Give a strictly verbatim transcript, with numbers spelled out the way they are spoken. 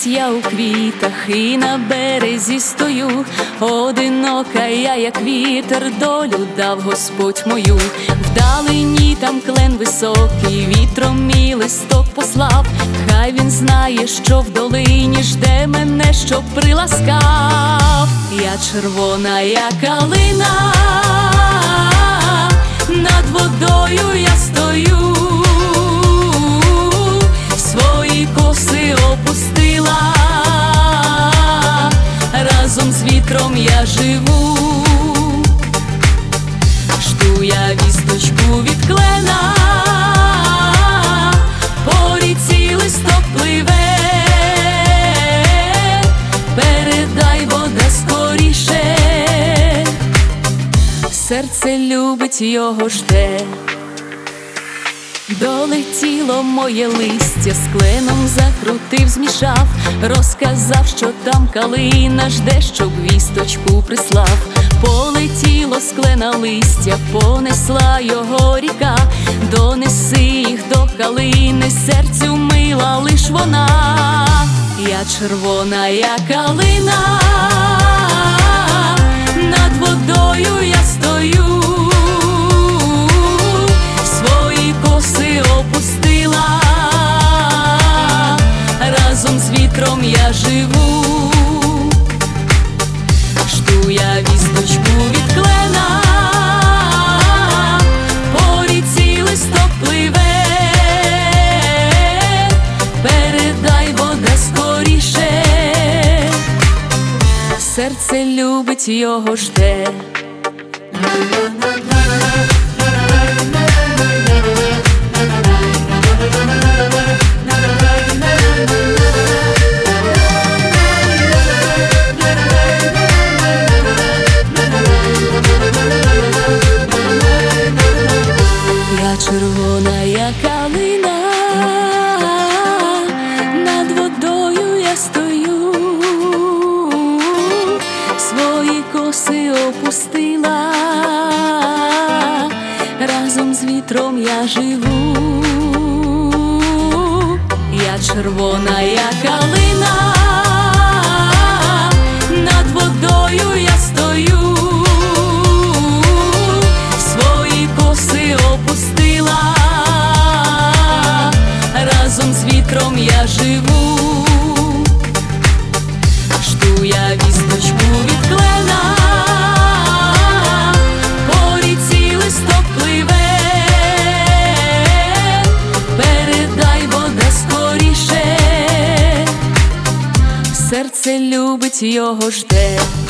я у квітах і на березі стою, одинока я, як вітер, долю дав Господь мою. Вдалині там клен високий, вітром мій листок послав. Хай він знає, що в долині жде мене, щоб приласкав. Я червона, як калина, над водою я стою, свої коси опустила, разом з вітром я живу. Жду я вісточку від клена, по ріці листок пливе, передай, вода, скоріше, серце любить, його жде. Долетіло моє листя, з кленом закрутив, змішав, розказав, що там калина жде, щоб вісточку прислав. Полетіло з клена листя, понесла його ріка, донеси їх до калини, серцю мила лиш вона. Я червона, як калина, над водою я стою, свої коси опустила, разом з вітром я живу. Жду я вісточку від клена, по ріці листок пливе, передай, вода, скоріше, серце любить, його жде. Червона, як калина, над водою я стою, свої коси опустила, разом з вітром я живу. Я червона, як калина, над водою я стою, свої коси опустила, разом з вітром я живу. Жду я вісточку від клена, по ріці листок пливе, передай, вода, скоріше, серце любить, його жде.